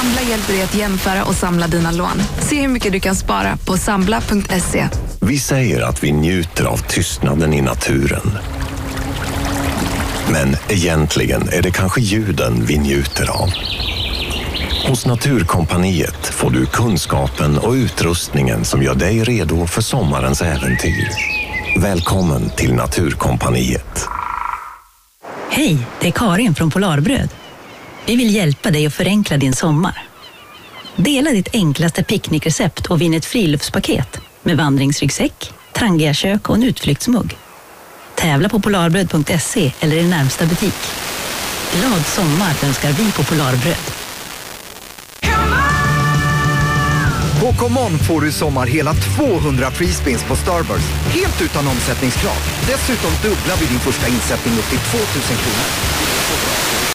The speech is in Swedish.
Sambla hjälper dig att jämföra och samla dina lån. Se hur mycket du kan spara på sambla.se. Vi säger att vi njuter av tystnaden i naturen. Men egentligen är det kanske ljuden vi njuter av. Hos Naturkompaniet får du kunskapen och utrustningen som gör dig redo för sommarens äventyr. Välkommen till Naturkompaniet. Hej, det är Karin från Polarbröd. Vi vill hjälpa dig att förenkla din sommar. Dela ditt enklaste picknickrecept och vinn ett friluftspaket med vandringsryggsäck, trangiakök och en utflyktsmugg. Tävla på polarbröd.se eller i närmsta butik. Glad sommar önskar vi på Polarbröd. På ComeOn får du i sommar hela 200 pre-spins på Starburst. Helt utan omsättningskrav. Dessutom dubblar vi din första insättning upp till 2 000 kronor.